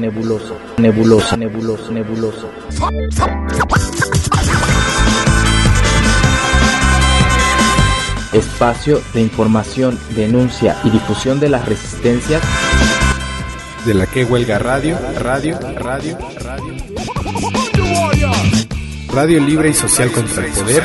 nebuloso, nebuloso, nebuloso, nebuloso. Espacio de información, denuncia y difusión de las resistencias de la que huelga radio libre y social contra el poder.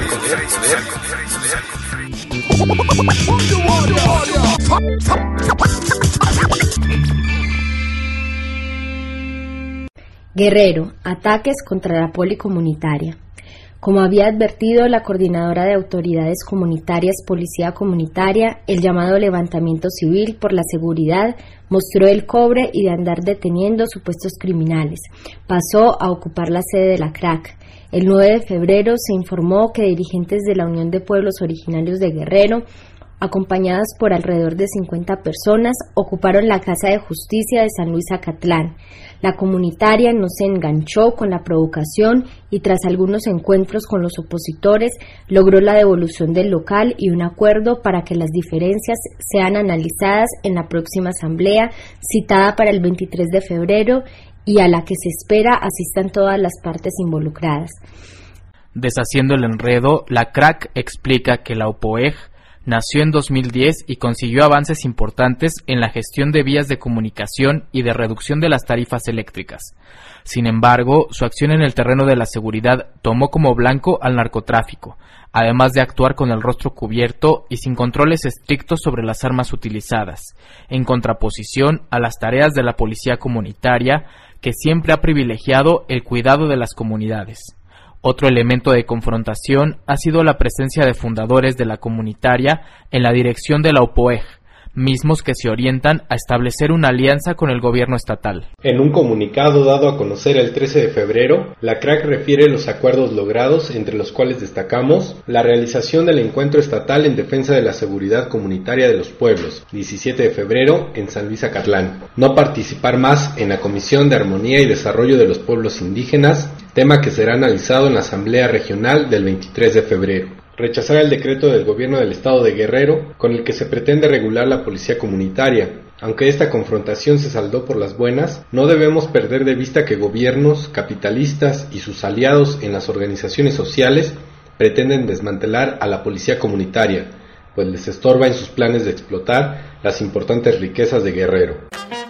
Guerrero, ataques contra la poli comunitaria. Como había advertido la Coordinadora de Autoridades Comunitarias Policía Comunitaria, el llamado levantamiento civil por la seguridad mostró el cobre y de andar deteniendo supuestos criminales. Pasó a ocupar la sede de la CRAC. El 9 de febrero se informó que dirigentes de la Unión de Pueblos Originarios de Guerrero, acompañadas por alrededor de 50 personas, ocuparon la Casa de Justicia de San Luis Acatlán. La comunitaria no se enganchó con la provocación y tras algunos encuentros con los opositores logró la devolución del local y un acuerdo para que las diferencias sean analizadas en la próxima asamblea citada para el 23 de febrero y a la que se espera asistan todas las partes involucradas. Deshaciendo el enredo, la CRAC explica que la OPOEG nació en 2010 y consiguió avances importantes en la gestión de vías de comunicación y de reducción de las tarifas eléctricas. Sin embargo, su acción en el terreno de la seguridad tomó como blanco al narcotráfico, además de actuar con el rostro cubierto y sin controles estrictos sobre las armas utilizadas, en contraposición a las tareas de la policía comunitaria, que siempre ha privilegiado el cuidado de las comunidades. Otro elemento de confrontación ha sido la presencia de fundadores de la comunitaria en la dirección de la OPOEG, mismos que se orientan a establecer una alianza con el gobierno estatal. En un comunicado dado a conocer el 13 de febrero, la CRAC refiere los acuerdos logrados, entre los cuales destacamos la realización del encuentro estatal en defensa de la seguridad comunitaria de los pueblos, 17 de febrero, en San Luis Acatlán. No participar más en la Comisión de Armonía y Desarrollo de los Pueblos Indígenas, tema que será analizado en la Asamblea Regional del 23 de febrero. Rechazar el decreto del gobierno del estado de Guerrero con el que se pretende regular la policía comunitaria. Aunque esta confrontación se saldó por las buenas, no debemos perder de vista que gobiernos, capitalistas y sus aliados en las organizaciones sociales pretenden desmantelar a la policía comunitaria, pues les estorba en sus planes de explotar las importantes riquezas de Guerrero.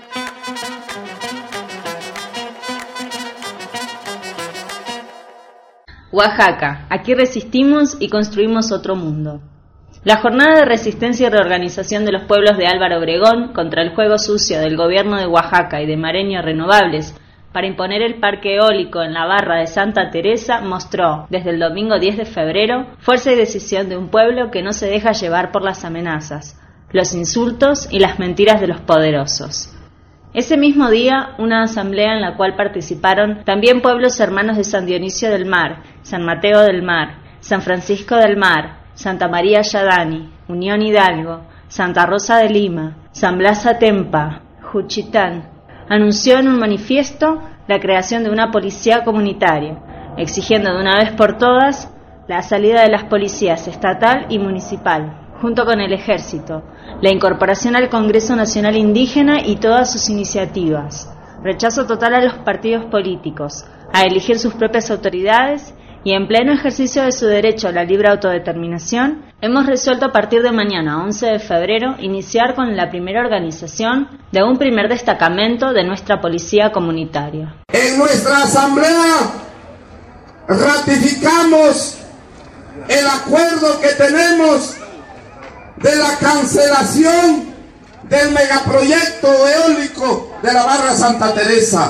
Oaxaca, aquí resistimos y construimos otro mundo. La jornada de resistencia y reorganización de los pueblos de Álvaro Obregón contra el juego sucio del gobierno de Oaxaca y de Mareño Renovables para imponer el parque eólico en la barra de Santa Teresa mostró, desde el domingo 10 de febrero, fuerza y decisión de un pueblo que no se deja llevar por las amenazas, los insultos y las mentiras de los poderosos. Ese mismo día, una asamblea en la cual participaron también pueblos hermanos de San Dionisio del Mar, San Mateo del Mar, San Francisco del Mar, Santa María Yadani, Unión Hidalgo, Santa Rosa de Lima, San Blas Atempa, Juchitán, anunció en un manifiesto la creación de una policía comunitaria, exigiendo de una vez por todas la salida de las policías estatal y municipal, junto con el ejército, la incorporación al Congreso Nacional Indígena y todas sus iniciativas, rechazo total a los partidos políticos, a elegir sus propias autoridades y en pleno ejercicio de su derecho a la libre autodeterminación, hemos resuelto a partir de mañana, 11 de febrero, iniciar con la primera organización de un primer destacamento de nuestra policía comunitaria. En nuestra asamblea ratificamos el acuerdo que tenemos de la cancelación del megaproyecto eólico de la barra Santa Teresa.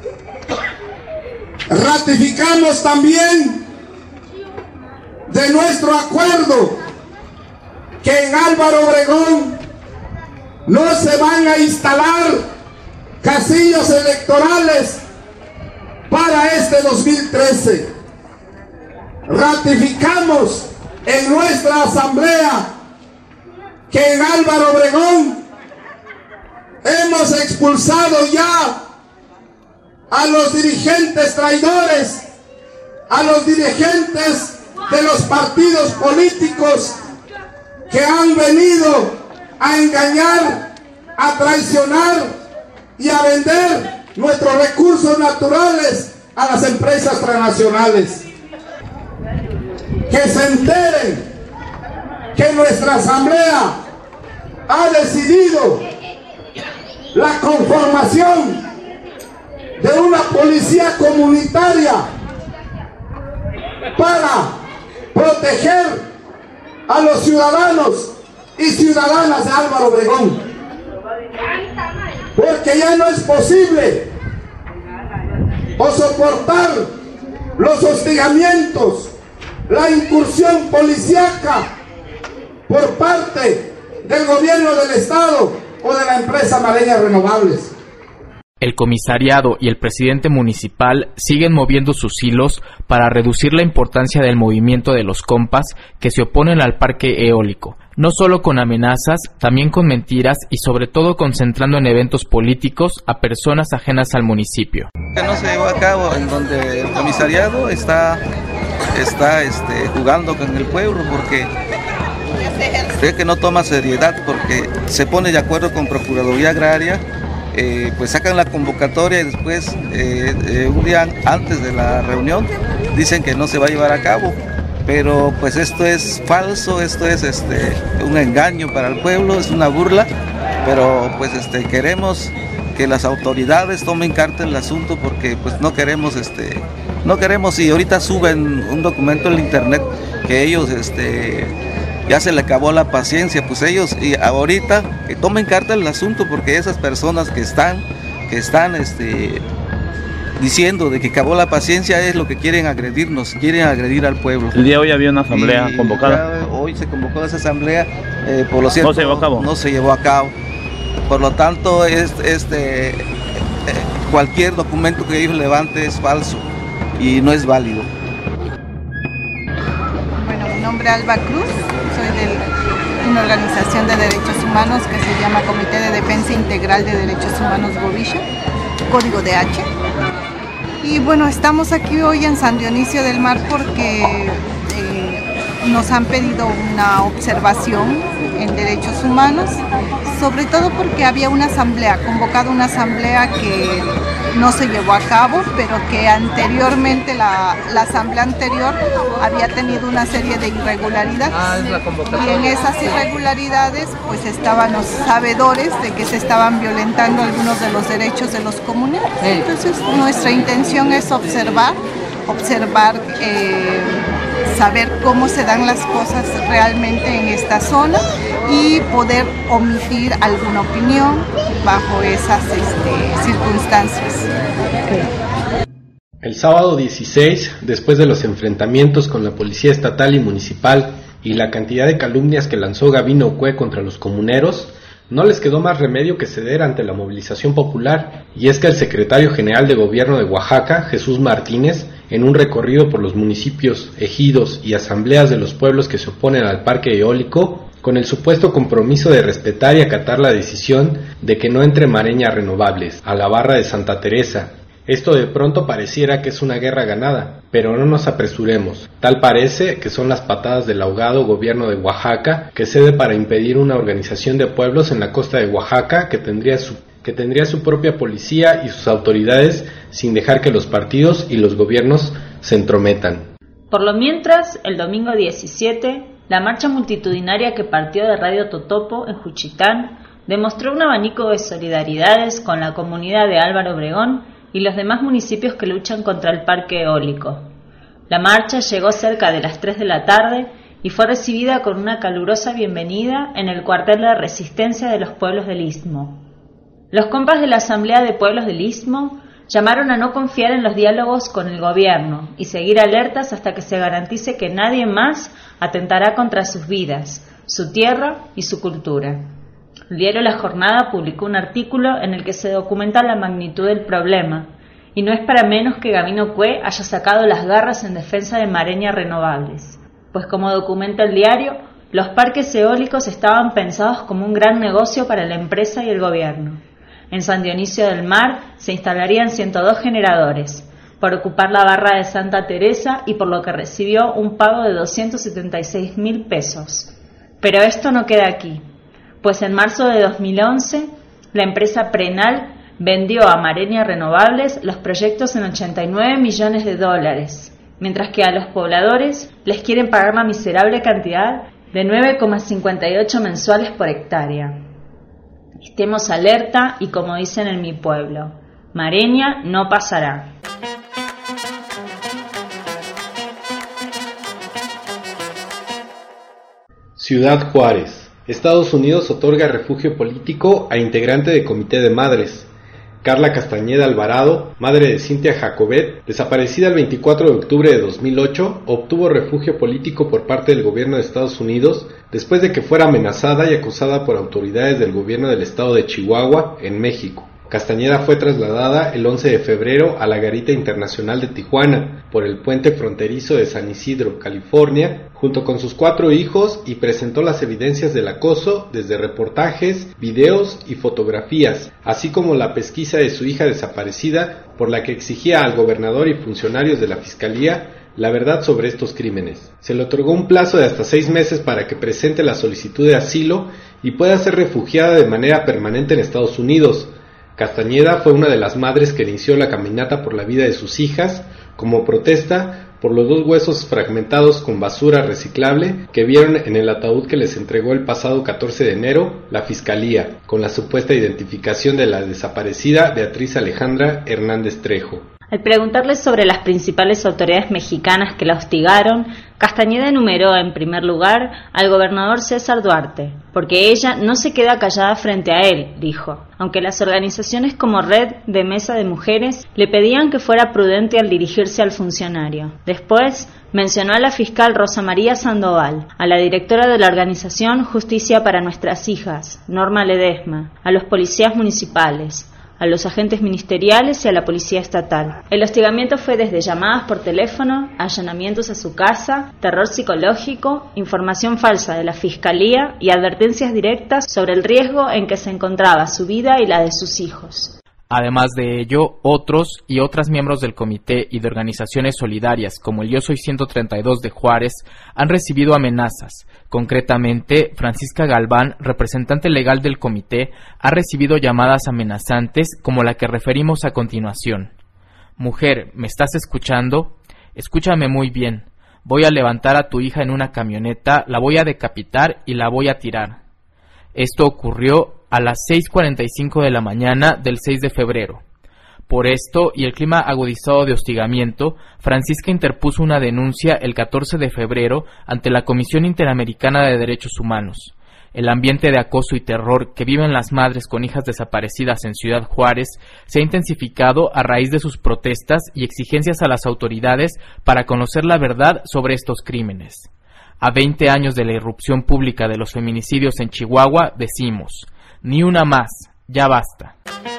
Ratificamos también de nuestro acuerdo que en Álvaro Obregón no se van a instalar casillos electorales para este 2013. Ratificamos en nuestra asamblea que en Álvaro Obregón hemos expulsado ya a los dirigentes traidores, a los dirigentes de los partidos políticos que han venido a engañar, a traicionar y a vender nuestros recursos naturales a las empresas transnacionales. Que se enteren que nuestra asamblea ha decidido la conformación de una policía comunitaria para proteger a los ciudadanos y ciudadanas de Álvaro Obregón, porque ya no es posible soportar los hostigamientos, la incursión policíaca por parte del gobierno del Estado o de la empresa Mareñas Renovables. El comisariado y el presidente municipal siguen moviendo sus hilos para reducir la importancia del movimiento de los compas que se oponen al parque eólico, no solo con amenazas, también con mentiras y sobre todo concentrando en eventos políticos a personas ajenas al municipio. Que no se llevó a cabo, en donde el comisariado está jugando con el pueblo, porque cree que no toma seriedad, porque se pone de acuerdo con Procuraduría Agraria, pues sacan la convocatoria y después un día antes de la reunión dicen que no se va a llevar a cabo, pero pues esto es falso, esto es un engaño para el pueblo, es una burla, pero pues queremos que las autoridades tomen carta en el asunto, porque pues no queremos y ahorita suben un documento en el internet que ellos ya se le acabó la paciencia, pues ellos y ahorita que tomen carta en el asunto, porque esas personas que están diciendo de que acabó la paciencia es lo que quieren agredirnos, quieren agredir al pueblo. El día de hoy había una asamblea convocada. Hoy se convocó esa asamblea, por lo cierto, no se llevó a cabo. No se llevó a cabo. Por lo tanto, cualquier documento que ellos levanten es falso y no es válido. Bueno, mi nombre es Alba Cruz, soy de una organización de derechos humanos que se llama Comité de Defensa Integral de Derechos Humanos Govisha, código de H. Y bueno, estamos aquí hoy en San Dionisio del Mar porque nos han pedido una observación en derechos humanos, sobre todo porque había una asamblea, convocada una asamblea que no se llevó a cabo, pero que anteriormente, la asamblea anterior había tenido una serie de irregularidades, y en esas irregularidades pues estábamos sabedores de que se estaban violentando algunos de los derechos de los comuneros. Entonces nuestra intención es observar, saber cómo se dan las cosas realmente en esta zona y poder omitir alguna opinión bajo esas circunstancias. El sábado 16, después de los enfrentamientos con la policía estatal y municipal y la cantidad de calumnias que lanzó Gabino Ocué contra los comuneros, no les quedó más remedio que ceder ante la movilización popular, y es que el secretario general de Gobierno de Oaxaca, Jesús Martínez, en un recorrido por los municipios, ejidos y asambleas de los pueblos que se oponen al parque eólico, con el supuesto compromiso de respetar y acatar la decisión de que no entre Mareñas Renovables a la barra de Santa Teresa. Esto de pronto pareciera que es una guerra ganada, pero no nos apresuremos. Tal parece que son las patadas del ahogado gobierno de Oaxaca, que cede para impedir una organización de pueblos en la costa de Oaxaca que tendría su propia policía y sus autoridades sin dejar que los partidos y los gobiernos se entrometan. Por lo mientras, el domingo 17, la marcha multitudinaria que partió de Radio Totopo en Juchitán demostró un abanico de solidaridades con la comunidad de Álvaro Obregón y los demás municipios que luchan contra el parque eólico. La marcha llegó cerca de las 3 de la tarde y fue recibida con una calurosa bienvenida en el cuartel de resistencia de los pueblos del Istmo. Los compas de la Asamblea de Pueblos del Istmo llamaron a no confiar en los diálogos con el gobierno y seguir alertas hasta que se garantice que nadie más atentará contra sus vidas, su tierra y su cultura. El diario La Jornada publicó un artículo en el que se documenta la magnitud del problema, y no es para menos que Gabino Ocué haya sacado las garras en defensa de Mareñas Renovables, pues como documenta el diario, los parques eólicos estaban pensados como un gran negocio para la empresa y el gobierno. En San Dionisio del Mar se instalarían 102 generadores, por ocupar la barra de Santa Teresa y por lo que recibió un pago de 276.000 pesos. Pero esto no queda aquí, pues en marzo de 2011 la empresa Prenal vendió a Mareña Renovables los proyectos en $89 millones, mientras que a los pobladores les quieren pagar la miserable cantidad de 9,58 mensuales por hectárea. Estemos alerta y, como dicen en mi pueblo, Mareña no pasará. Ciudad Juárez. Estados Unidos otorga refugio político a integrante de Comité de Madres. Carla Castañeda Alvarado, madre de Cintia Jacobet, desaparecida el 24 de octubre de 2008, obtuvo refugio político por parte del gobierno de Estados Unidos después de que fuera amenazada y acusada por autoridades del gobierno del estado de Chihuahua, en México. Castañeda fue trasladada el 11 de febrero a la Garita Internacional de Tijuana por el puente fronterizo de San Isidro, California, junto con sus 4 hijos, y presentó las evidencias del acoso desde reportajes, videos y fotografías, así como la pesquisa de su hija desaparecida, por la que exigía al gobernador y funcionarios de la Fiscalía la verdad sobre estos crímenes. Se le otorgó un plazo de hasta 6 meses para que presente la solicitud de asilo y pueda ser refugiada de manera permanente en Estados Unidos. Castañeda fue una de las madres que inició la caminata por la vida de sus hijas como protesta por los 2 huesos fragmentados con basura reciclable que vieron en el ataúd que les entregó el pasado 14 de enero la Fiscalía, con la supuesta identificación de la desaparecida Beatriz Alejandra Hernández Trejo. Al preguntarle sobre las principales autoridades mexicanas que la hostigaron, Castañeda enumeró en primer lugar al gobernador César Duarte, porque ella no se queda callada frente a él, dijo, aunque las organizaciones como Red de Mesa de Mujeres le pedían que fuera prudente al dirigirse al funcionario. Después, mencionó a la fiscal Rosa María Sandoval, a la directora de la organización Justicia para Nuestras Hijas, Norma Ledesma, a los policías municipales, a los agentes ministeriales y a la policía estatal. El hostigamiento fue desde llamadas por teléfono, allanamientos a su casa, terror psicológico, información falsa de la Fiscalía y advertencias directas sobre el riesgo en que se encontraba su vida y la de sus hijos. Además de ello, otros y otras miembros del comité y de organizaciones solidarias, como el Yo Soy 132 de Juárez, han recibido amenazas. Concretamente, Francisca Galván, representante legal del comité, ha recibido llamadas amenazantes como la que referimos a continuación. Mujer, ¿me estás escuchando? Escúchame muy bien. Voy a levantar a tu hija en una camioneta, la voy a decapitar y la voy a tirar. Esto ocurrió a las 6:45 de la mañana del 6 de febrero. Por esto y el clima agudizado de hostigamiento, Francisca interpuso una denuncia el 14 de febrero ante la Comisión Interamericana de Derechos Humanos. El ambiente de acoso y terror que viven las madres con hijas desaparecidas en Ciudad Juárez se ha intensificado a raíz de sus protestas y exigencias a las autoridades para conocer la verdad sobre estos crímenes. A 20 años de la irrupción pública de los feminicidios en Chihuahua, decimos: ni una más, ya basta.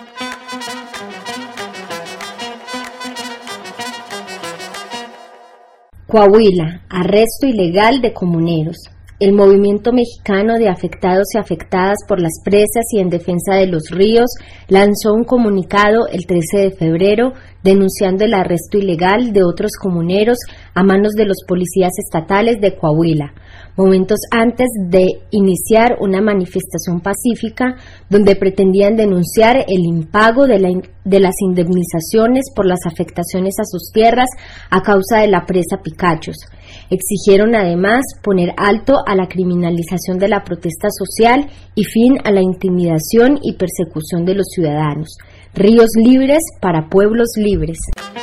Coahuila, arresto ilegal de comuneros. El Movimiento Mexicano de Afectados y Afectadas por las Presas y en Defensa de los Ríos lanzó un comunicado el 13 de febrero denunciando el arresto ilegal de otros comuneros a manos de los policías estatales de Coahuila, momentos antes de iniciar una manifestación pacífica donde pretendían denunciar el impago de las indemnizaciones por las afectaciones a sus tierras a causa de la presa Picachos. Exigieron además poner alto a la criminalización de la protesta social y fin a la intimidación y persecución de los ciudadanos. Ríos libres para pueblos libres.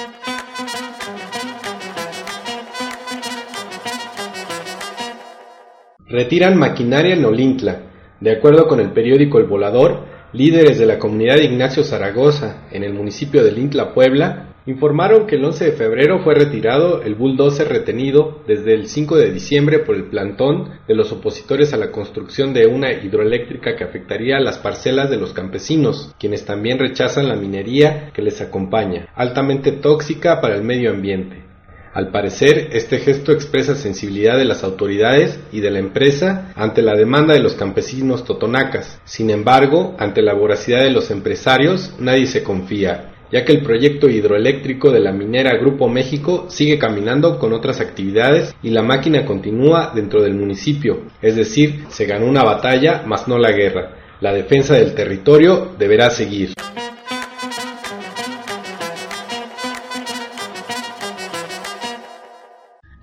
Retiran maquinaria en Olintla. De acuerdo con el periódico El Volador, líderes de la comunidad de Ignacio Zaragoza, en el municipio de Olintla, Puebla, informaron que el 11 de febrero fue retirado el bulldozer retenido desde el 5 de diciembre por el plantón de los opositores a la construcción de una hidroeléctrica que afectaría a las parcelas de los campesinos, quienes también rechazan la minería que les acompaña, altamente tóxica para el medio ambiente. Al parecer, este gesto expresa sensibilidad de las autoridades y de la empresa ante la demanda de los campesinos totonacas. Sin embargo, ante la voracidad de los empresarios, nadie se confía, ya que el proyecto hidroeléctrico de la minera Grupo México sigue caminando con otras actividades y la máquina continúa dentro del municipio, es decir, se ganó una batalla, mas no la guerra. La defensa del territorio deberá seguir.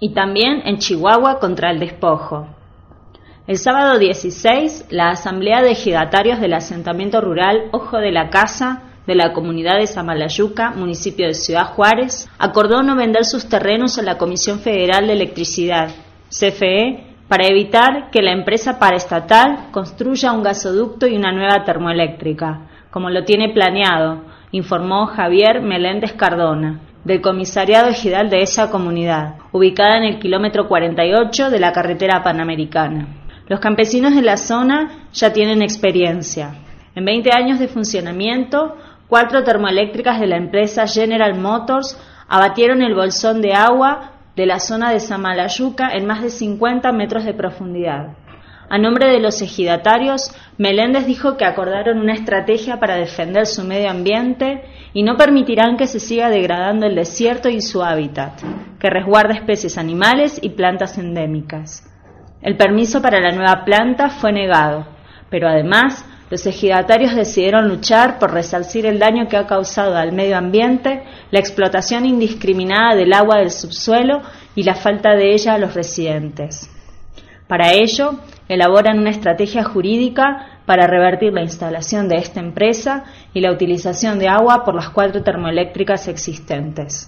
y también en Chihuahua contra el despojo. El sábado 16, la Asamblea de Ejidatarios del asentamiento rural Ojo de la Casa de la comunidad de Samalayuca, municipio de Ciudad Juárez, acordó no vender sus terrenos a la Comisión Federal de Electricidad, CFE, para evitar que la empresa paraestatal construya un gasoducto y una nueva termoeléctrica, como lo tiene planeado, informó Javier Meléndez Cardona, del comisariado ejidal de esa comunidad, ubicada en el kilómetro 48 de la carretera panamericana. Los campesinos de la zona ya tienen experiencia. En 20 años de funcionamiento, 4 termoeléctricas de la empresa General Motors abatieron el bolsón de agua de la zona de Samalayuca en más de 50 metros de profundidad. A nombre de los ejidatarios, Meléndez dijo que acordaron una estrategia para defender su medio ambiente y no permitirán que se siga degradando el desierto y su hábitat, que resguarda especies animales y plantas endémicas. El permiso para la nueva planta fue negado, pero además los ejidatarios decidieron luchar por resarcir el daño que ha causado al medio ambiente la explotación indiscriminada del agua del subsuelo y la falta de ella a los residentes. Para ello, elaboran una estrategia jurídica para revertir la instalación de esta empresa y la utilización de agua por las 4 termoeléctricas existentes.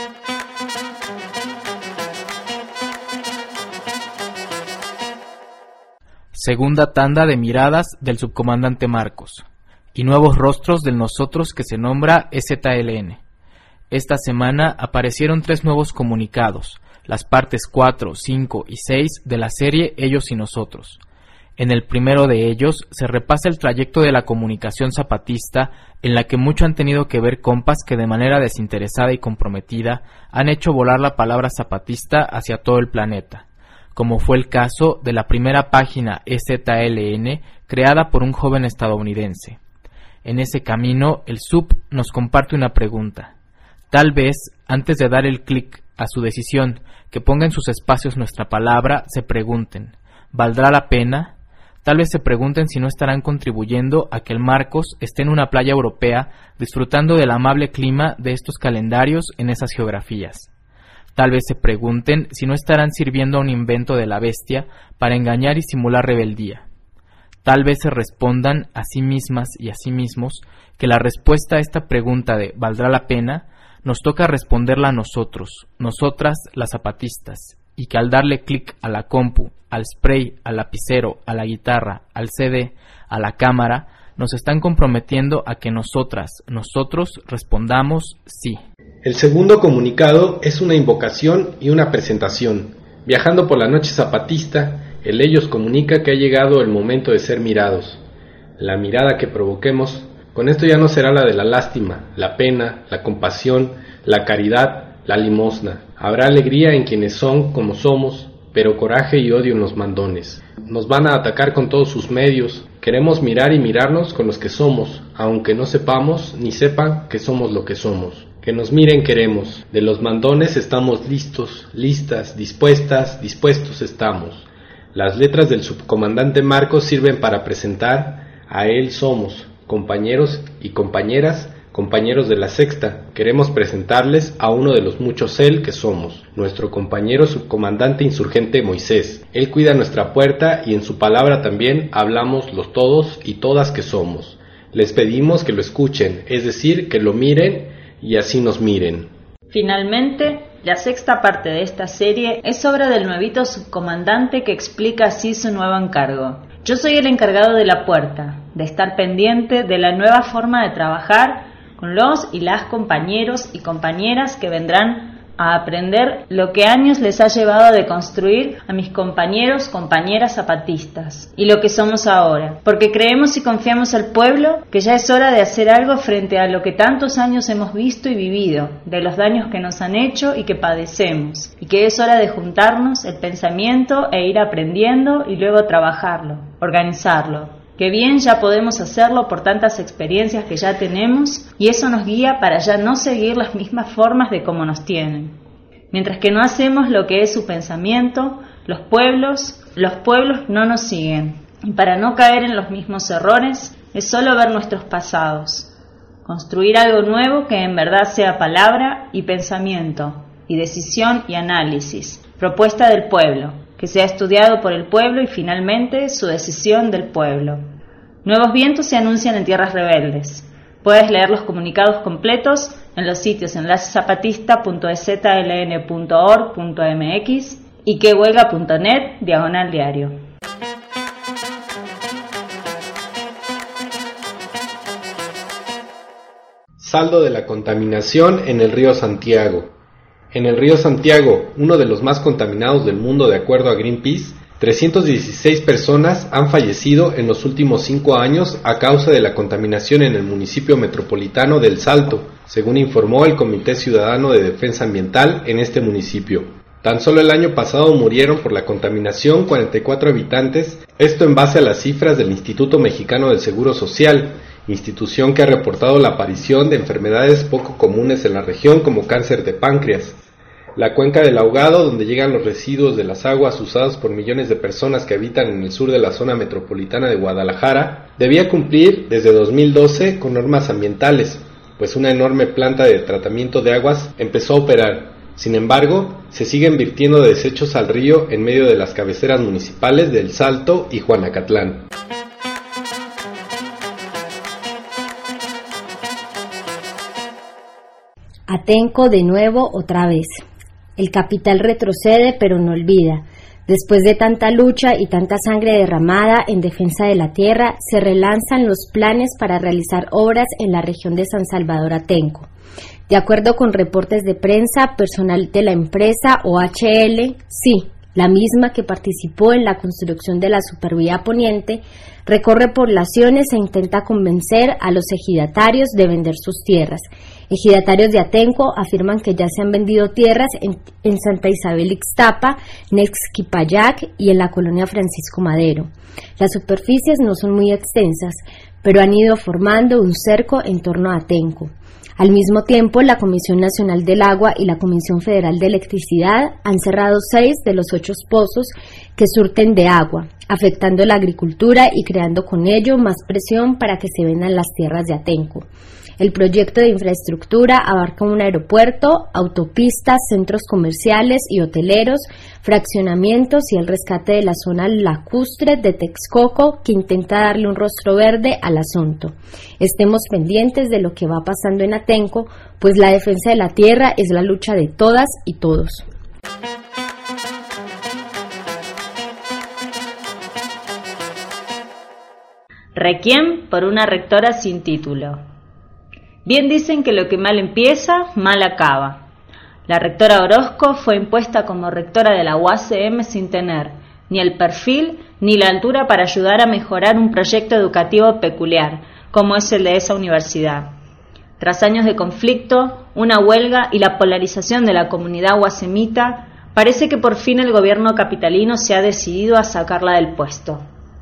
Segunda tanda de miradas del subcomandante Marcos y nuevos rostros del nosotros que se nombra EZLN. Esta semana aparecieron 3 nuevos comunicados, las partes 4, 5 y 6 de la serie Ellos y Nosotros. En el primero de ellos se repasa el trayecto de la comunicación zapatista, en la que mucho han tenido que ver compas que de manera desinteresada y comprometida han hecho volar la palabra zapatista hacia todo el planeta, como fue el caso de la primera página EZLN creada por un joven estadounidense. En ese camino, el sub nos comparte una pregunta. Tal vez, antes de dar el clic a su decisión que ponga en sus espacios nuestra palabra, se pregunten, ¿valdrá la pena? Tal vez se pregunten si no estarán contribuyendo a que el Marcos esté en una playa europea disfrutando del amable clima de estos calendarios en esas geografías. Tal vez se pregunten si no estarán sirviendo a un invento de la bestia para engañar y simular rebeldía. Tal vez se respondan a sí mismas y a sí mismos que la respuesta a esta pregunta de ¿valdrá la pena? Nos toca responderla a nosotros, nosotras las zapatistas, y que al darle clic a la compu, al spray, al lapicero, a la guitarra, al CD, a la cámara, nos están comprometiendo a que nosotros respondamos sí. El segundo comunicado es una invocación y una presentación. Viajando por la noche zapatista, el Ellos comunica que ha llegado el momento de ser mirados. La mirada que provoquemos, con esto ya no será la de la lástima, la pena, la compasión, la caridad, la limosna. Habrá alegría en quienes son como somos, pero coraje y odio en los mandones. Nos van a atacar con todos sus medios. Queremos mirar y mirarnos con los que somos, aunque no sepamos ni sepan que somos lo que somos. Que nos miren queremos. De los mandones estamos listos, listas, dispuestos estamos. Las letras del subcomandante Marcos sirven para presentar a él somos, compañeros y compañeras, compañeros de la sexta. Queremos presentarles a uno de los muchos él que somos, nuestro compañero subcomandante insurgente Moisés. Él cuida nuestra puerta y en su palabra también hablamos los todos y todas que somos. Les pedimos que lo escuchen, es decir, que lo miren y así nos miren. Finalmente, la sexta parte de esta serie es obra del nuevito subcomandante que explica así su nuevo encargo. Yo soy el encargado de la puerta, de estar pendiente de la nueva forma de trabajar con los y las compañeros y compañeras que vendrán a aprender lo que años les ha llevado a deconstruir a mis compañeros, compañeras zapatistas y lo que somos ahora, porque creemos y confiamos al pueblo que ya es hora de hacer algo frente a lo que tantos años hemos visto y vivido, de los daños que nos han hecho y que padecemos, y que es hora de juntarnos el pensamiento e ir aprendiendo y luego trabajarlo, organizarlo. Que bien ya podemos hacerlo por tantas experiencias que ya tenemos y eso nos guía para ya no seguir las mismas formas de cómo nos tienen. Mientras que no hacemos lo que es su pensamiento, los pueblos no nos siguen. Y para no caer en los mismos errores es solo ver nuestros pasados. Construir algo nuevo que en verdad sea palabra y pensamiento. y decisión y análisis, propuesta del pueblo, que sea estudiado por el pueblo y finalmente su decisión del pueblo. Nuevos vientos se anuncian en tierras rebeldes. Puedes leer los comunicados completos en los sitios enlacezapatista.ezln.org.mx y quehuelga.net/diario. Saldo de la contaminación en el río Santiago. En el río Santiago, uno de los más contaminados del mundo de acuerdo a Greenpeace, 316 personas han fallecido en los últimos 5 años a causa de la contaminación en el municipio metropolitano de El Salto, según informó el Comité Ciudadano de Defensa Ambiental en este municipio. Tan solo el año pasado murieron por la contaminación 44 habitantes, esto en base a las cifras del Instituto Mexicano del Seguro Social, institución que ha reportado la aparición de enfermedades poco comunes en la región como cáncer de páncreas. La cuenca del Ahogado, donde llegan los residuos de las aguas usados por millones de personas que habitan en el sur de la zona metropolitana de Guadalajara, debía cumplir desde 2012 con normas ambientales, pues una enorme planta de tratamiento de aguas empezó a operar. Sin embargo, se siguen vertiendo desechos al río en medio de las cabeceras municipales de El Salto y Juanacatlán. Atenco de nuevo otra vez. El capital retrocede pero no olvida. Después de tanta lucha y tanta sangre derramada en defensa de la tierra, se relanzan los planes para realizar obras en la región de San Salvador Atenco. De acuerdo con reportes de prensa, personal de la empresa OHL, sí, la misma que participó en la construcción de la Supervía Poniente, recorre poblaciones e intenta convencer a los ejidatarios de vender sus tierras. Ejidatarios de Atenco afirman que ya se han vendido tierras en Santa Isabel Ixtapa, Nexquipayac y en la colonia Francisco Madero. Las superficies no son muy extensas, pero han ido formando un cerco en torno a Atenco. Al mismo tiempo, la Comisión Nacional del Agua y la Comisión Federal de Electricidad han cerrado 6 de los 8 pozos que surten de agua, afectando la agricultura y creando con ello más presión para que se vendan las tierras de Atenco. El proyecto de infraestructura abarca un aeropuerto, autopistas, centros comerciales y hoteleros, fraccionamientos y el rescate de la zona lacustre de Texcoco, que intenta darle un rostro verde al asunto. Estemos pendientes de lo que va pasando en Atenco, pues la defensa de la tierra es la lucha de todas y todos. Requiem por una rectora sin título. Bien dicen que lo que mal empieza, mal acaba. La rectora Orozco fue impuesta como rectora de la UACM sin tener ni el perfil ni la altura para ayudar a mejorar un proyecto educativo peculiar, como es el de esa universidad. Tras años de conflicto, una huelga y la polarización de la comunidad UACMita, parece que por fin el gobierno capitalino se ha decidido a sacarla del puesto.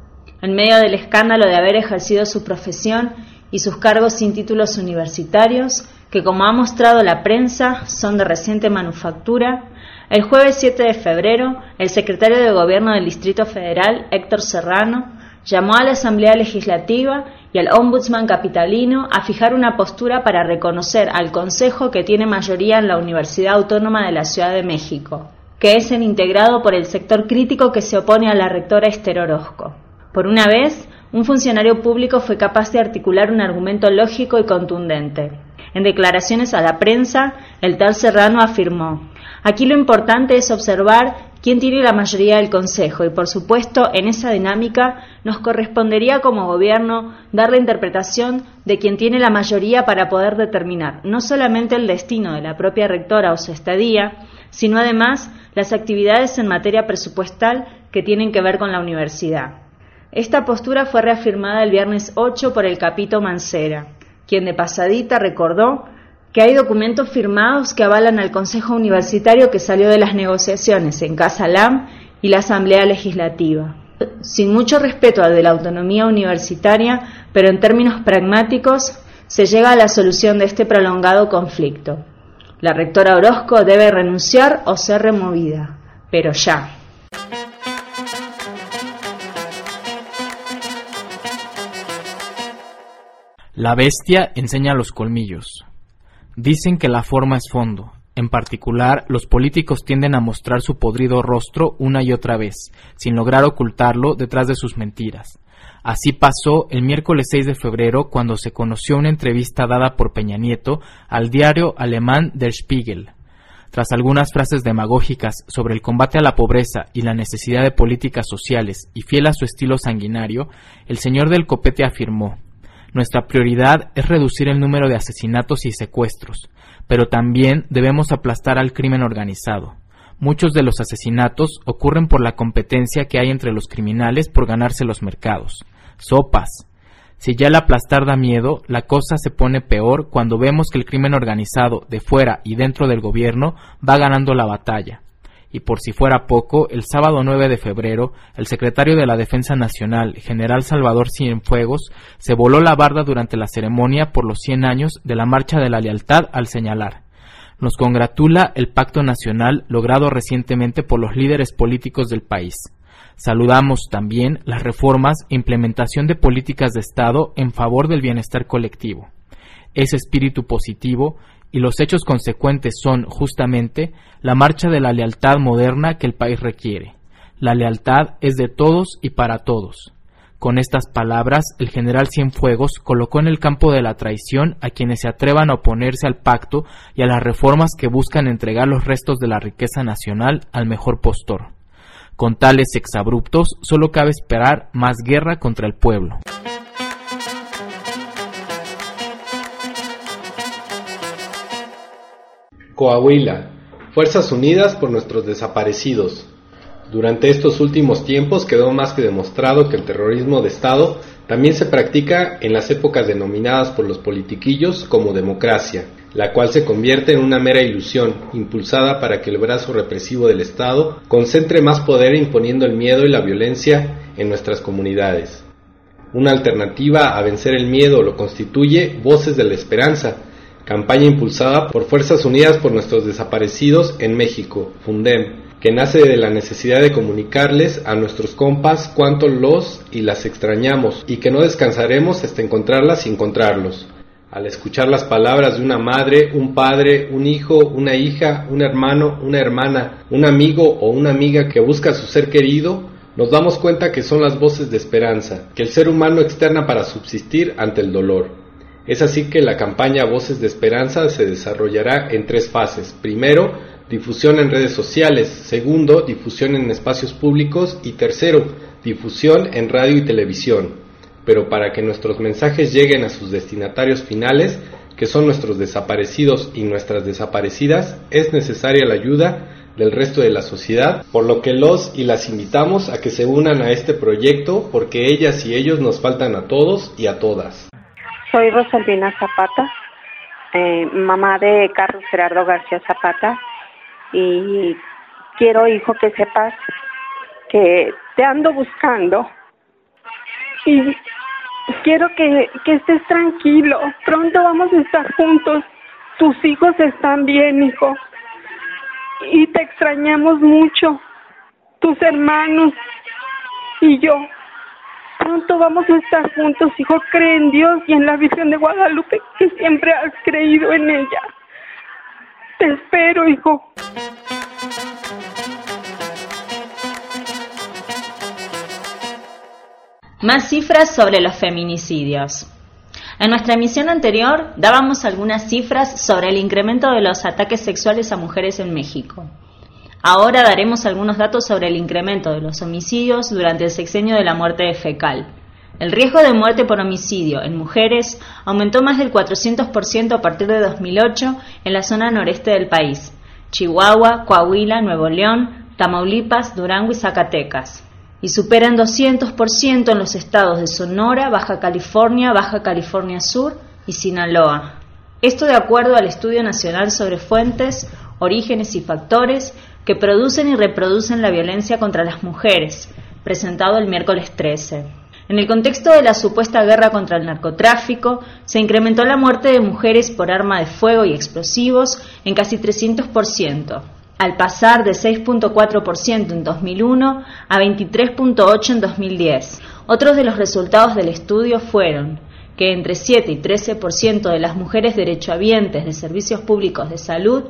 En medio del escándalo de haber ejercido su profesión y sus cargos sin títulos universitarios, que como ha mostrado la prensa son de reciente manufactura, el jueves 7 de febrero, el secretario de Gobierno del Distrito Federal, Héctor Serrano, llamó a la Asamblea Legislativa y al Ombudsman capitalino a fijar una postura para reconocer al Consejo que tiene mayoría en la Universidad Autónoma de la Ciudad de México, que es el integrado por el sector crítico que se opone a la rectora Esther Orozco. Por una vez, un funcionario público fue capaz de articular un argumento lógico y contundente. En declaraciones a la prensa, el tal Serrano afirmó: aquí lo importante es observar quién tiene la mayoría del Consejo y, por supuesto, en esa dinámica nos correspondería como gobierno dar la interpretación de quien tiene la mayoría para poder determinar no solamente el destino de la propia rectora o su estadía, sino además las actividades en materia presupuestal que tienen que ver con la universidad. Esta postura fue reafirmada el viernes 8 por el Capito Mancera, quien de pasadita recordó que hay documentos firmados que avalan al Consejo Universitario que salió de las negociaciones en Casa LAM y la Asamblea Legislativa. Sin mucho respeto al de la autonomía universitaria, pero en términos pragmáticos, se llega a la solución de este prolongado conflicto. La rectora Orozco debe renunciar o ser removida, pero ya. La bestia enseña los colmillos. Dicen que la forma es fondo, En particular, los políticos tienden a mostrar su podrido rostro una y otra vez, sin lograr ocultarlo detrás de sus mentiras. Así pasó el miércoles 6 de febrero cuando se conoció una entrevista dada por Peña Nieto al diario alemán Der Spiegel. Tras algunas frases demagógicas sobre el combate a la pobreza y la necesidad de políticas sociales y fiel a su estilo sanguinario, el señor del copete afirmó: «Nuestra prioridad es reducir el número de asesinatos y secuestros, pero también debemos aplastar al crimen organizado. Muchos de los asesinatos ocurren por la competencia que hay entre los criminales por ganarse los mercados. Sopas. Si ya el aplastar da miedo, la cosa se pone peor cuando vemos que el crimen organizado de fuera y dentro del gobierno va ganando la batalla». Y por si fuera poco, el sábado 9 de febrero, el secretario de la Defensa Nacional, general Salvador Cienfuegos, se voló la barda durante la ceremonia por los 100 años de la Marcha de la Lealtad al señalar: «Nos congratula el pacto nacional logrado recientemente por los líderes políticos del país. Saludamos también las reformas e implementación de políticas de Estado en favor del bienestar colectivo. Ese espíritu positivo y los hechos consecuentes son, justamente, la marcha de la lealtad moderna que el país requiere. La lealtad es de todos y para todos». Con estas palabras, el general Cienfuegos colocó en el campo de la traición a quienes se atrevan a oponerse al pacto y a las reformas que buscan entregar los restos de la riqueza nacional al mejor postor. Con tales exabruptos, solo cabe esperar más guerra contra el pueblo. Coahuila. Fuerzas Unidas por nuestros desaparecidos. Durante estos últimos tiempos quedó más que demostrado que el terrorismo de Estado también se practica en las épocas denominadas por los politiquillos como democracia, la cual se convierte en una mera ilusión, impulsada para que el brazo represivo del Estado concentre más poder imponiendo el miedo y la violencia en nuestras comunidades. Una alternativa a vencer el miedo lo constituye Voces de la Esperanza, campaña impulsada por Fuerzas Unidas por nuestros desaparecidos en México, Fundem, que nace de la necesidad de comunicarles a nuestros compas cuánto los y las extrañamos y que no descansaremos hasta encontrarlas y encontrarlos. Al escuchar las palabras de una madre, un padre, un hijo, una hija, un hermano, una hermana, un amigo o una amiga que busca a su ser querido, nos damos cuenta que son las voces de esperanza, que el ser humano externa para subsistir ante el dolor. Es así que la campaña Voces de Esperanza se desarrollará en 3 fases. Primero, difusión en redes sociales. Segundo, difusión en espacios públicos. Y tercero, difusión en radio y televisión. Pero para que nuestros mensajes lleguen a sus destinatarios finales, que son nuestros desaparecidos y nuestras desaparecidas, es necesaria la ayuda del resto de la sociedad, por lo que los y las invitamos a que se unan a este proyecto, porque ellas y ellos nos faltan a todos y a todas. Soy Rosalvina Zapata, mamá de Carlos Gerardo García Zapata, y quiero, hijo, que sepas que te ando buscando y quiero que estés tranquilo. Pronto vamos a estar juntos. Tus hijos están bien, hijo, y te extrañamos mucho, tus hermanos y yo. Pronto vamos a estar juntos, hijo. Cree en Dios y en la Virgen de Guadalupe, que siempre has creído en ella. Te espero, hijo. Más cifras sobre los feminicidios. En nuestra emisión anterior dábamos algunas cifras sobre el incremento de los ataques sexuales a mujeres en México. Ahora daremos algunos datos sobre el incremento de los homicidios durante el sexenio de la muerte de Fecal. El riesgo de muerte por homicidio en mujeres aumentó más del 400% a partir de 2008 en la zona noreste del país: Chihuahua, Coahuila, Nuevo León, Tamaulipas, Durango y Zacatecas. Y superan 200% en los estados de Sonora, Baja California Sur y Sinaloa. Esto de acuerdo al Estudio Nacional sobre Fuentes, Orígenes y Factores que producen y reproducen la violencia contra las mujeres, presentado el miércoles 13. En el contexto de la supuesta guerra contra el narcotráfico, se incrementó la muerte de mujeres por arma de fuego y explosivos en casi 300%. Al pasar de 6.4% en 2001 a 23.8% en 2010. Otros de los resultados del estudio fueron que entre 7 y 13% de las mujeres derechohabientes de servicios públicos de salud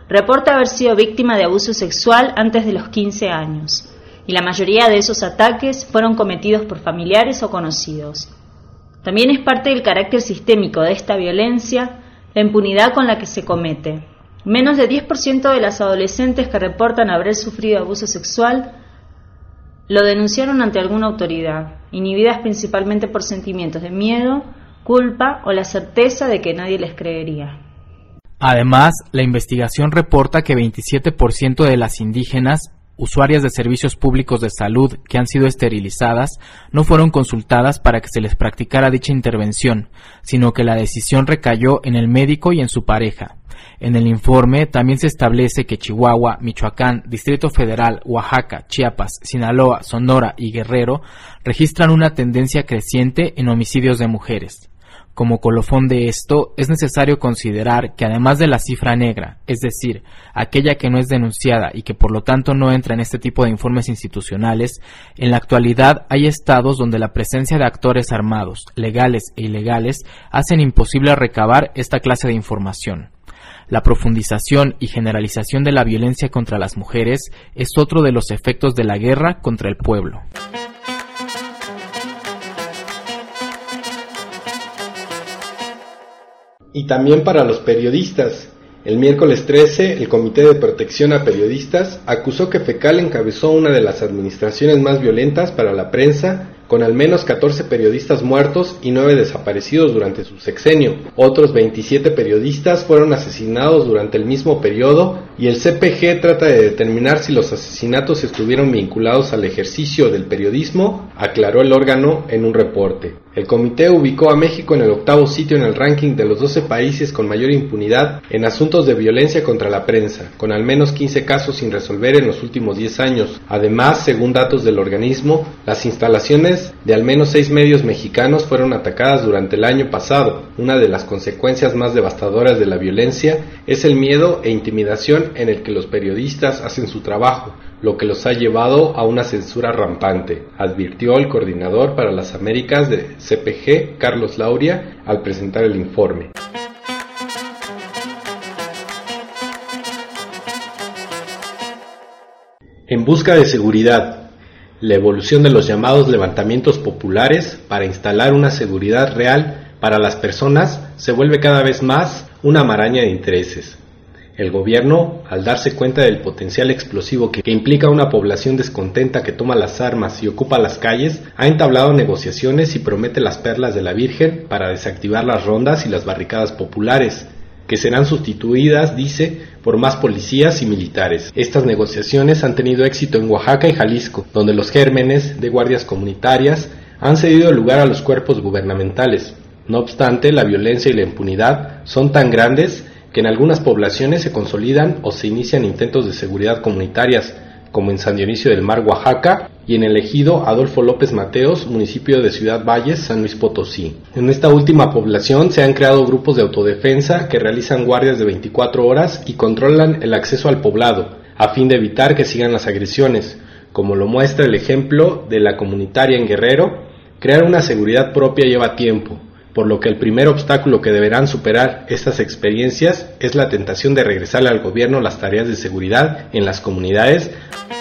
reporta haber sido víctima de abuso sexual antes de los 15 años, y la mayoría de esos ataques fueron cometidos por familiares o conocidos. También es parte del carácter sistémico de esta violencia la impunidad con la que se comete. Menos de 10% de las adolescentes que reportan haber sufrido abuso sexual lo denunciaron ante alguna autoridad, inhibidas principalmente por sentimientos de miedo, culpa o la certeza de que nadie les creería. Además, la investigación reporta que 27% de las indígenas usuarias de servicios públicos de salud que han sido esterilizadas no fueron consultadas para que se les practicara dicha intervención, sino que la decisión recayó en el médico y en su pareja. En el informe también se establece que Chihuahua, Michoacán, Distrito Federal, Oaxaca, Chiapas, Sinaloa, Sonora y Guerrero registran una tendencia creciente en homicidios de mujeres. Como colofón de esto, es necesario considerar que además de la cifra negra, es decir, aquella que no es denunciada y que por lo tanto no entra en este tipo de informes institucionales, en la actualidad hay estados donde la presencia de actores armados, legales e ilegales, hacen imposible recabar esta clase de información. La profundización y generalización de la violencia contra las mujeres es otro de los efectos de la guerra contra el pueblo. Y también para los periodistas. El miércoles 13, el Comité de Protección a Periodistas acusó que FECAL encabezó una de las administraciones más violentas para la prensa, con al menos 14 periodistas muertos y 9 desaparecidos durante su sexenio. Otros 27 periodistas fueron asesinados durante el mismo periodo y el CPG trata de determinar si los asesinatos estuvieron vinculados al ejercicio del periodismo, aclaró el órgano en un reporte. El comité ubicó a México en el 8º sitio en el ranking de los 12 países con mayor impunidad en asuntos de violencia contra la prensa, con al menos 15 casos sin resolver en los últimos 10 años. Además, según datos del organismo, las instalaciones de al menos 6 medios mexicanos fueron atacadas durante el año pasado. Una de las consecuencias más devastadoras de la violencia es el miedo e intimidación en el que los periodistas hacen su trabajo, lo que los ha llevado a una censura rampante, advirtió el coordinador para las Américas de CPG, Carlos Lauria, al presentar el informe. En busca de seguridad, la evolución de los llamados levantamientos populares para instalar una seguridad real para las personas se vuelve cada vez más una maraña de intereses. El gobierno, al darse cuenta del potencial explosivo que implica una población descontenta que toma las armas y ocupa las calles, ha entablado negociaciones y promete las perlas de la Virgen para desactivar las rondas y las barricadas populares, que serán sustituidas, dice, por más policías y militares. Estas negociaciones han tenido éxito en Oaxaca y Jalisco, donde los gérmenes de guardias comunitarias han cedido lugar a los cuerpos gubernamentales. No obstante, la violencia y la impunidad son tan grandes que en algunas poblaciones se consolidan o se inician intentos de seguridad comunitarias, como en San Dionisio del Mar, Oaxaca, y en el ejido Adolfo López Mateos, municipio de Ciudad Valles, San Luis Potosí. En esta última población se han creado grupos de autodefensa que realizan guardias de 24 horas y controlan el acceso al poblado, a fin de evitar que sigan las agresiones. Como lo muestra el ejemplo de la comunitaria en Guerrero, crear una seguridad propia lleva tiempo, por lo que el primer obstáculo que deberán superar estas experiencias es la tentación de regresarle al gobierno las tareas de seguridad en las comunidades.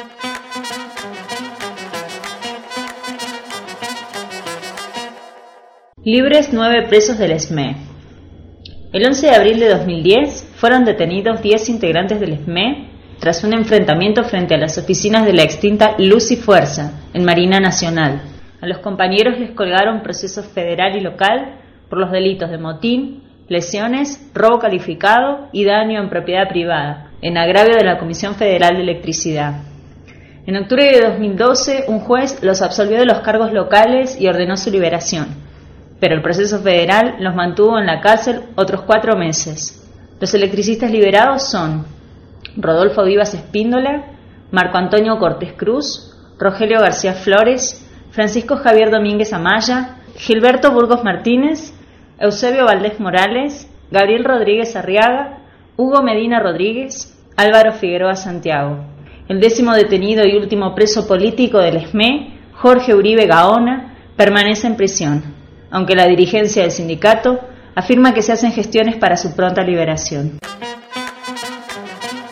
Libres 9 presos del SME. El 11 de abril de 2010 fueron detenidos 10 integrantes del SME tras un enfrentamiento frente a las oficinas de la extinta Luz y Fuerza en Marina Nacional. A los compañeros les colgaron procesos federal y local por los delitos de motín, lesiones, robo calificado y daño en propiedad privada, en agravio de la Comisión Federal de Electricidad. En octubre de 2012, un juez los absolvió de los cargos locales y ordenó su liberación, pero el proceso federal los mantuvo en la cárcel otros 4 meses. Los electricistas liberados son Rodolfo Vivas Espíndola, Marco Antonio Cortés Cruz, Rogelio García Flores, Francisco Javier Domínguez Amaya, Gilberto Burgos Martínez, Eusebio Valdés Morales, Gabriel Rodríguez Arriaga, Hugo Medina Rodríguez, Álvaro Figueroa Santiago. El 10º detenido y último preso político del SME, Jorge Uribe Gaona, permanece en prisión, aunque la dirigencia del sindicato afirma que se hacen gestiones para su pronta liberación.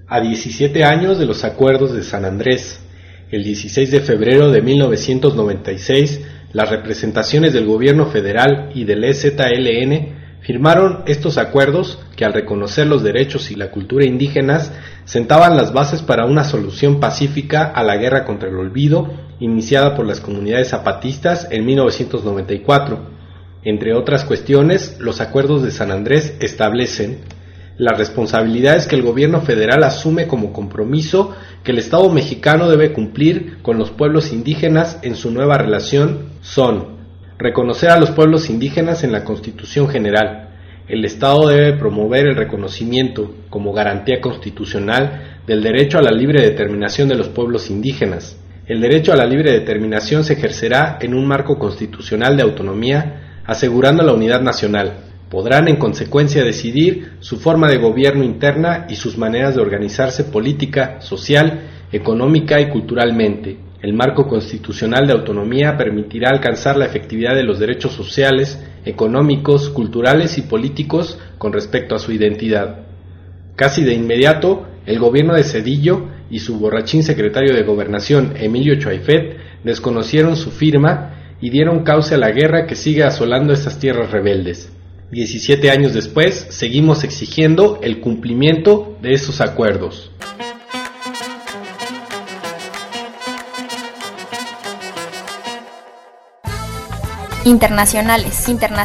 A 17 años de los acuerdos de San Andrés, el 16 de febrero de 1996, las representaciones del gobierno federal y del EZLN firmaron estos acuerdos que, al reconocer los derechos y la cultura indígenas, sentaban las bases para una solución pacífica a la guerra contra el olvido iniciada por las comunidades zapatistas en 1994. Entre otras cuestiones, los acuerdos de San Andrés establecen las responsabilidades que el gobierno federal asume como compromiso que el Estado mexicano debe cumplir con los pueblos indígenas en su nueva relación son: reconocer a los pueblos indígenas en la Constitución General. El Estado debe promover el reconocimiento como garantía constitucional del derecho a la libre determinación de los pueblos indígenas. El derecho a la libre determinación se ejercerá en un marco constitucional de autonomía, asegurando la unidad nacional. Podrán en consecuencia decidir su forma de gobierno interna y sus maneras de organizarse política, social, económica y culturalmente. El marco constitucional de autonomía permitirá alcanzar la efectividad de los derechos sociales, económicos, culturales y políticos con respecto a su identidad. Casi de inmediato, el gobierno de Zedillo y su borrachín secretario de Gobernación, Emilio Choaifet, desconocieron su firma y dieron cauce a la guerra que sigue asolando estas tierras rebeldes. 17 años después, seguimos exigiendo el cumplimiento de esos acuerdos. Internacionales.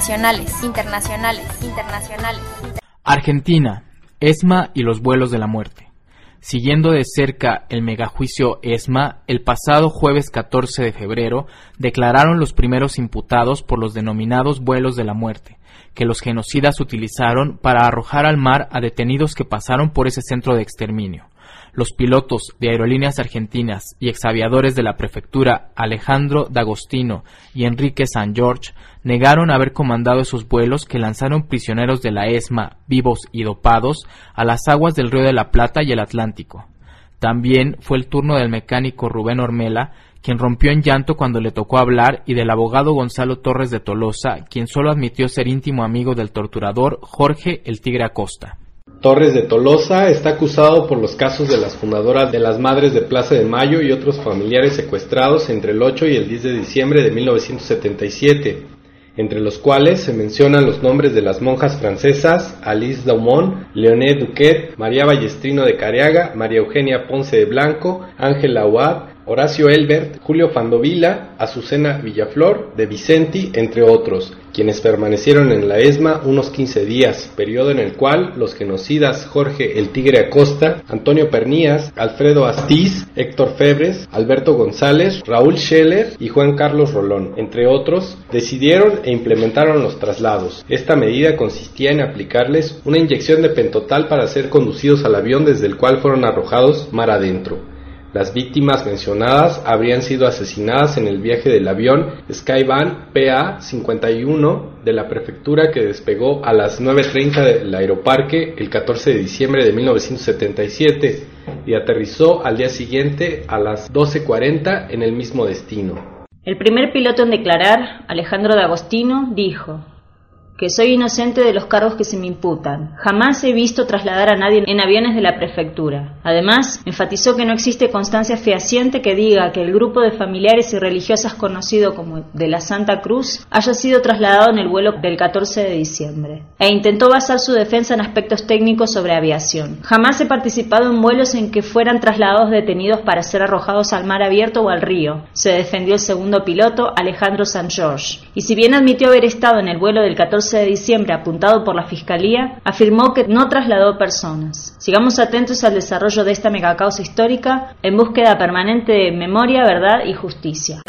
Argentina, ESMA y los vuelos de la muerte. Siguiendo de cerca el megajuicio ESMA, el pasado jueves 14 de febrero declararon los primeros imputados por los denominados vuelos de la muerte, que los genocidas utilizaron para arrojar al mar a detenidos que pasaron por ese centro de exterminio. Los pilotos de Aerolíneas Argentinas y exaviadores de la prefectura Alejandro D'Agostino y Enrique San Jorge negaron haber comandado esos vuelos que lanzaron prisioneros de la ESMA, vivos y dopados, a las aguas del Río de la Plata y el Atlántico. También fue el turno del mecánico Rubén Ormela, quien rompió en llanto cuando le tocó hablar, y del abogado Gonzalo Torres de Tolosa, quien solo admitió ser íntimo amigo del torturador Jorge el Tigre Acosta. Torres de Tolosa está acusado por los casos de las fundadoras de las Madres de Plaza de Mayo y otros familiares secuestrados entre el 8 y el 10 de diciembre de 1977, entre los cuales se mencionan los nombres de las monjas francesas Alice Daumont, Leoné Duquet, María Ballestrino de Careaga, María Eugenia Ponce de Blanco, Ángela Huad, Horacio Elbert, Julio Fandovila, Azucena Villaflor, de Vicenti, entre otros, quienes permanecieron en la ESMA unos 15 días, periodo en el cual los genocidas Jorge el Tigre Acosta, Antonio Pernías, Alfredo Astiz, Héctor Febres, Alberto González, Raúl Scheller y Juan Carlos Rolón, entre otros, decidieron e implementaron los traslados. Esta medida consistía en aplicarles una inyección de pentotal para ser conducidos al avión desde el cual fueron arrojados mar adentro. Las víctimas mencionadas habrían sido asesinadas en el viaje del avión Skyvan PA-51 de la prefectura, que despegó a las 9:30 del aeroparque el 14 de diciembre de 1977 y aterrizó al día siguiente a las 12:40 en el mismo destino. El primer piloto en declarar, Alejandro D'Agostino, dijo: que soy inocente de los cargos que se me imputan. Jamás he visto trasladar a nadie en aviones de la prefectura. Además, enfatizó que no existe constancia fehaciente que diga que el grupo de familiares y religiosas conocido como de la Santa Cruz haya sido trasladado en el vuelo del 14 de diciembre. E intentó basar su defensa en aspectos técnicos sobre aviación. Jamás he participado en vuelos en que fueran trasladados detenidos para ser arrojados al mar abierto o al río, se defendió el segundo piloto, Alejandro San Jorge. Y si bien admitió haber estado en el vuelo del 14 de diciembre apuntado por la Fiscalía, afirmó que no trasladó personas. Sigamos atentos al desarrollo de esta megacausa histórica en búsqueda permanente de memoria, verdad y justicia.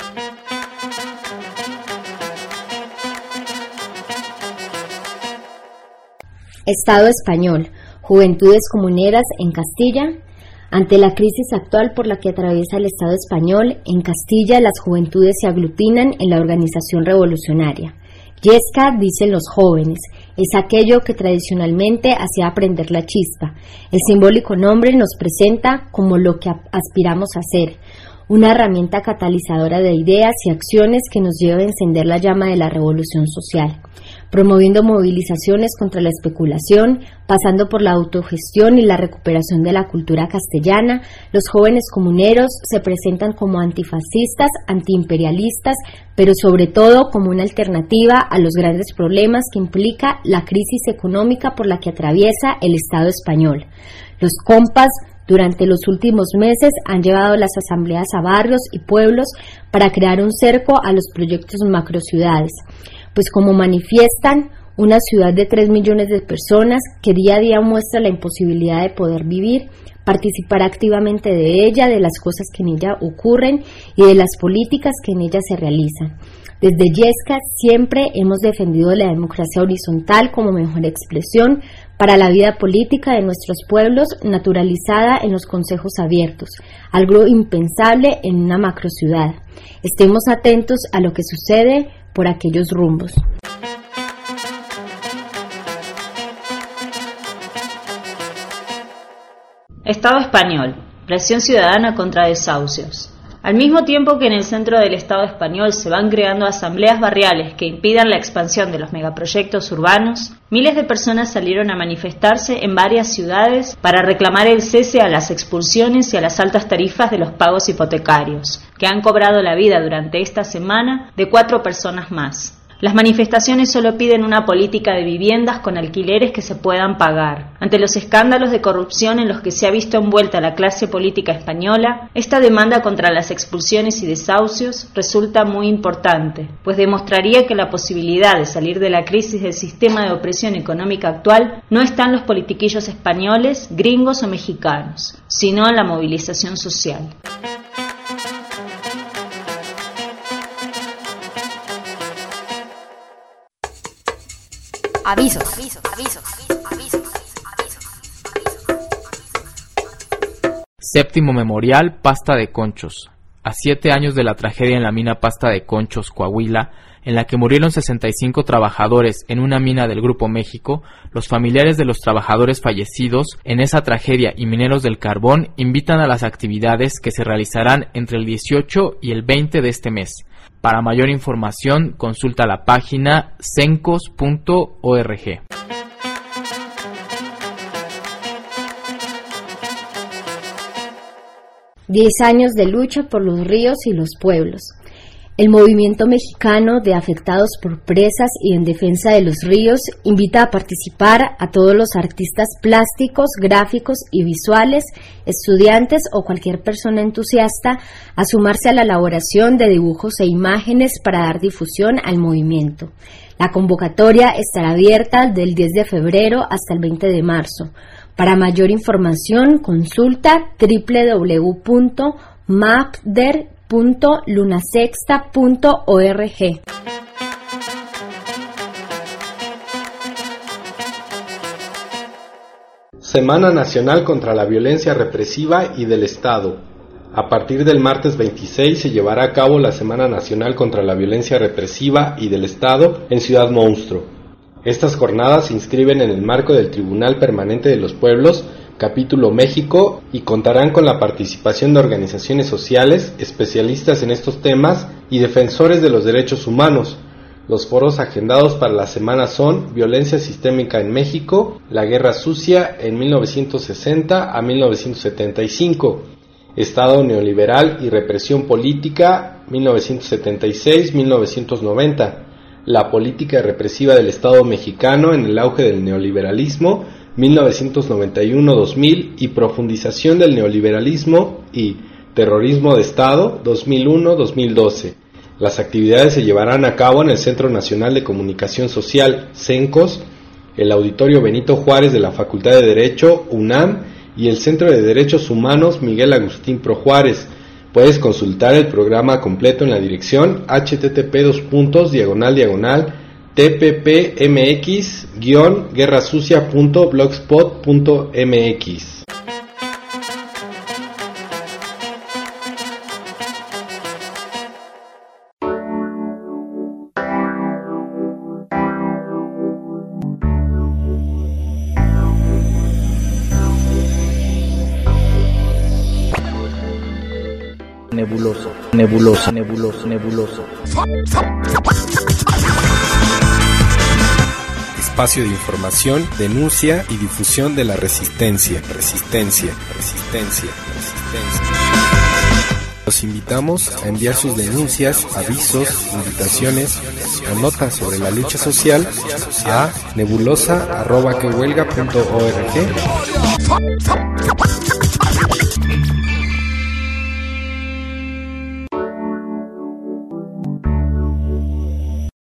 Estado español, Juventudes Comuneras en Castilla. Ante la crisis actual por la que atraviesa el Estado español, en Castilla las juventudes se aglutinan en la organización revolucionaria. Yesca, dicen los jóvenes, es aquello que tradicionalmente hacía aprender la chispa. El simbólico nombre nos presenta como lo que aspiramos a ser, una herramienta catalizadora de ideas y acciones que nos lleva a encender la llama de la revolución social. promoviendo movilizaciones contra la especulación, pasando por la autogestión y la recuperación de la cultura castellana. Los jóvenes comuneros se presentan como antifascistas, antiimperialistas, pero sobre todo como una alternativa a los grandes problemas que implica la crisis económica por la que atraviesa el Estado español. Los compas durante los últimos meses han llevado las asambleas a barrios y pueblos para crear un cerco a los proyectos macrociudades, pues como manifiestan, una ciudad de 3 millones de personas que día a día muestra la imposibilidad de poder vivir, participar activamente de ella, de las cosas que en ella ocurren y de las políticas que en ella se realizan. Desde Yesca siempre hemos defendido la democracia horizontal como mejor expresión para la vida política de nuestros pueblos, naturalizada en los consejos abiertos, algo impensable en una macrociudad. Estemos atentos a lo que sucede por aquellos rumbos. Estado español. Presión ciudadana contra desahucios. Al mismo tiempo que en el centro del Estado español se van creando asambleas barriales que impidan la expansión de los megaproyectos urbanos, miles de personas salieron a manifestarse en varias ciudades para reclamar el cese a las expulsiones y a las altas tarifas de los pagos hipotecarios, que han cobrado la vida durante esta semana de 4 personas más. Las manifestaciones solo piden una política de viviendas con alquileres que se puedan pagar. Ante los escándalos de corrupción en los que se ha visto envuelta la clase política española, esta demanda contra las expulsiones y desahucios resulta muy importante, pues demostraría que la posibilidad de salir de la crisis del sistema de opresión económica actual no está en los politiquillos españoles, gringos o mexicanos, sino en la movilización social. Avisos. Séptimo memorial, Pasta de Conchos. A 7 años de la tragedia en la mina Pasta de Conchos, Coahuila, en la que murieron 65 trabajadores en una mina del Grupo México, los familiares de los trabajadores fallecidos en esa tragedia y mineros del carbón invitan a las actividades que se realizarán entre el 18 y el 20 de este mes. Para mayor información, consulta la página cencos.org. Diez años de lucha por los ríos y los pueblos. El movimiento mexicano de afectados por presas y en defensa de los ríos invita a participar a todos los artistas plásticos, gráficos y visuales, estudiantes o cualquier persona entusiasta a sumarse a la elaboración de dibujos e imágenes para dar difusión al movimiento. La convocatoria estará abierta del 10 de febrero hasta el 20 de marzo. Para mayor información, consulta www.mapder.lunasexta.org. Semana Nacional contra la Violencia Represiva y del Estado. A partir del martes 26 se llevará a cabo la Semana Nacional contra la Violencia Represiva y del Estado en Ciudad Monstruo. Estas jornadas se inscriben en el marco del Tribunal Permanente de los Pueblos, Capítulo México, y contarán con la participación de organizaciones sociales, especialistas en estos temas y defensores de los derechos humanos. Los foros agendados para la semana son Violencia Sistémica en México, la Guerra Sucia en 1960 a 1975, Estado Neoliberal y Represión Política 1976-1990, la política represiva del Estado mexicano en el auge del neoliberalismo 1991-2000 y profundización del neoliberalismo y terrorismo de Estado 2001-2012. Las actividades se llevarán a cabo en el Centro Nacional de Comunicación Social, CENCOS, el Auditorio Benito Juárez de la Facultad de Derecho, UNAM, y el Centro de Derechos Humanos Miguel Agustín Pro Juárez. Puedes consultar el programa completo en la dirección http://tppmx-guerrasucia.blogspot.mx. Nebuloso. espacio de información, denuncia y difusión de la resistencia. Los invitamos a enviar sus denuncias, avisos, invitaciones o notas sobre la lucha social a nebulosa@quehuelga.org.